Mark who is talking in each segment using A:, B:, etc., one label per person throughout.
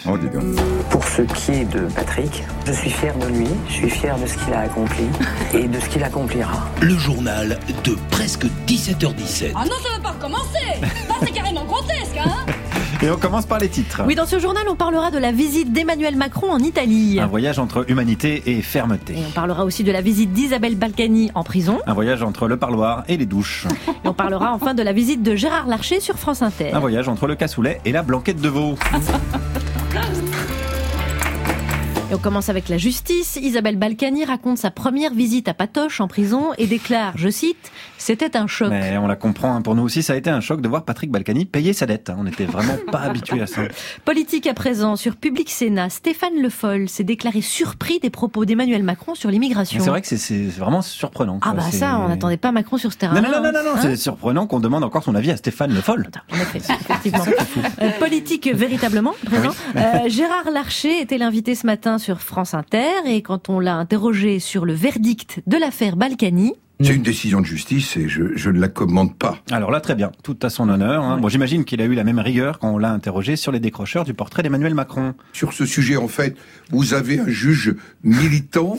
A: Oh, dis donc.
B: Pour ce qui est de Patrick, je suis fier de lui, je suis fier de ce qu'il a accompli et de ce qu'il accomplira.
C: Le journal de presque 17h17.
D: Ah non, ça va pas recommencer. Là, c'est carrément grotesque, hein.
A: Et on commence par les titres.
E: Oui, dans ce journal, on parlera de la visite d'Emmanuel Macron en Italie.
A: Un voyage entre humanité et fermeté.
E: Et on parlera aussi de la visite d'Isabelle Balkany en prison.
A: Un voyage entre le parloir et les douches.
E: Et on parlera enfin de la visite de Gérard Larcher sur France Inter.
A: Un voyage entre le cassoulet et la blanquette de veau.
E: Et on commence avec la justice. Isabelle Balkany raconte sa première visite à Patoche en prison et déclare, je cite, « C'était un choc ».
A: Mais on la comprend, hein. Pour nous aussi, ça a été un choc de voir Patrick Balkany payer sa dette. On n'était vraiment pas habitués à ça.
E: Politique à présent, sur Public Sénat, Stéphane Le Foll s'est déclaré surpris des propos d'Emmanuel Macron sur l'immigration.
A: C'est vrai que c'est vraiment surprenant.
E: Ah bah ça, on n'attendait pas Macron sur ce terrain.
A: Non,
E: hein.
A: c'est surprenant qu'on demande encore son avis à Stéphane Le Foll.
E: En effet, effectivement. Politique véritablement présent. Oui. Gérard Larcher était l'invité ce matin sur France Inter et quand on l'a interrogé sur le verdict de l'affaire Balkany,
F: c'est une décision de justice et je ne la commande pas.
A: Alors là, très bien, tout à son honneur. Hein.
E: Oui.
A: Bon, j'imagine qu'il a eu la même rigueur quand on l'a interrogé sur les décrocheurs du portrait d'Emmanuel Macron.
F: Sur ce sujet, en fait, vous avez un juge militant.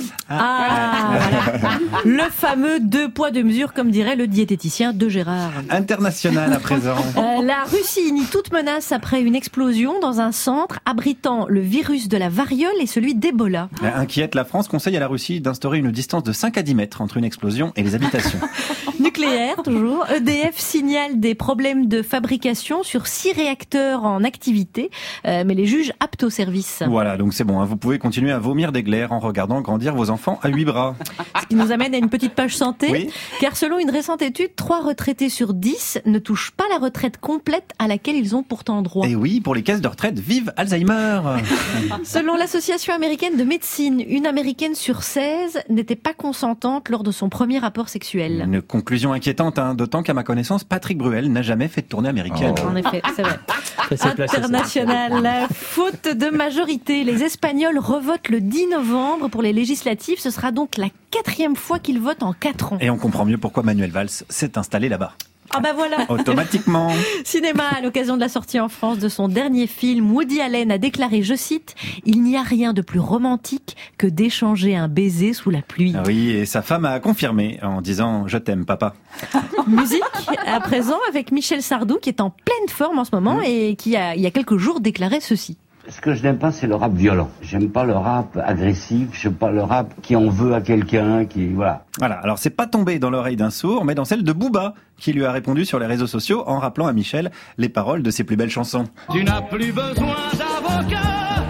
E: Voilà. Le fameux 2 poids 2 mesures, comme dirait le diététicien de Gérard.
A: International à présent.
E: La Russie nie toute menace après une explosion dans un centre abritant le virus de la variole et celui d'Ebola.
A: Inquiète, la France conseille à la Russie d'instaurer une distance de 5 à 10 mètres entre une explosion et les habitations.
E: Nucléaire, toujours. EDF signale des problèmes de fabrication sur 6 réacteurs en activité, mais les juges aptes au service.
A: Voilà, donc c'est bon, hein, vous pouvez continuer à vomir des glaires en regardant grandir vos enfants à 8 bras.
E: Ce qui nous amène à une petite page santé,
A: oui.
E: Car selon une récente étude, 3 retraités sur 10 ne touchent pas la retraite complète à laquelle ils ont pourtant droit.
A: Et oui, pour les caisses de retraite, vive Alzheimer.
E: Selon l'Association américaine de médecine, une Américaine sur 16 n'était pas consentante lors de son premier rapport sexuel.
A: Une conclusion inquiétante, hein, d'autant qu'à ma connaissance, Patrick Bruel n'a jamais fait de tournée américaine.
E: En effet, c'est vrai. International, la faute de majorité. Les Espagnols revotent le 10 novembre pour les législatives. Ce sera donc la 4e fois qu'ils votent en 4 ans.
A: Et on comprend mieux pourquoi Manuel Valls s'est installé là-bas.
E: Ah bah voilà.
A: Automatiquement.
E: Cinéma, à l'occasion de la sortie en France de son dernier film, Woody Allen a déclaré, je cite, « Il n'y a rien de plus romantique que d'échanger un baiser sous la pluie. »
A: Ah oui, et sa femme a confirmé en disant « Je t'aime, papa ».
E: Musique, à présent, avec Michel Sardou, qui est en pleine forme en ce moment et qui a, il y a quelques jours, déclaré ceci.
G: Ce que je n'aime pas, c'est le rap violent. J'aime pas le rap agressif, j'aime pas le rap qui en veut à quelqu'un, voilà.
A: Voilà, alors c'est pas tombé dans l'oreille d'un sourd, mais dans celle de Booba, qui lui a répondu sur les réseaux sociaux en rappelant à Michel les paroles de ses plus belles chansons.
H: Tu n'as plus besoin d'avocat.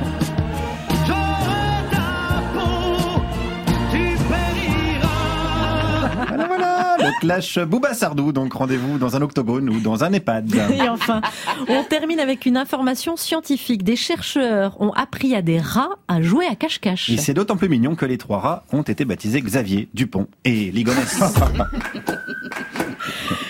A: Voilà, le clash Booba-Sardou, donc rendez-vous dans un octogone ou dans un EHPAD.
E: Et enfin, on termine avec une information scientifique. Des chercheurs ont appris à des rats à jouer à cache-cache.
A: Et c'est d'autant plus mignon que les 3 rats ont été baptisés Xavier, Dupont et Ligonnès.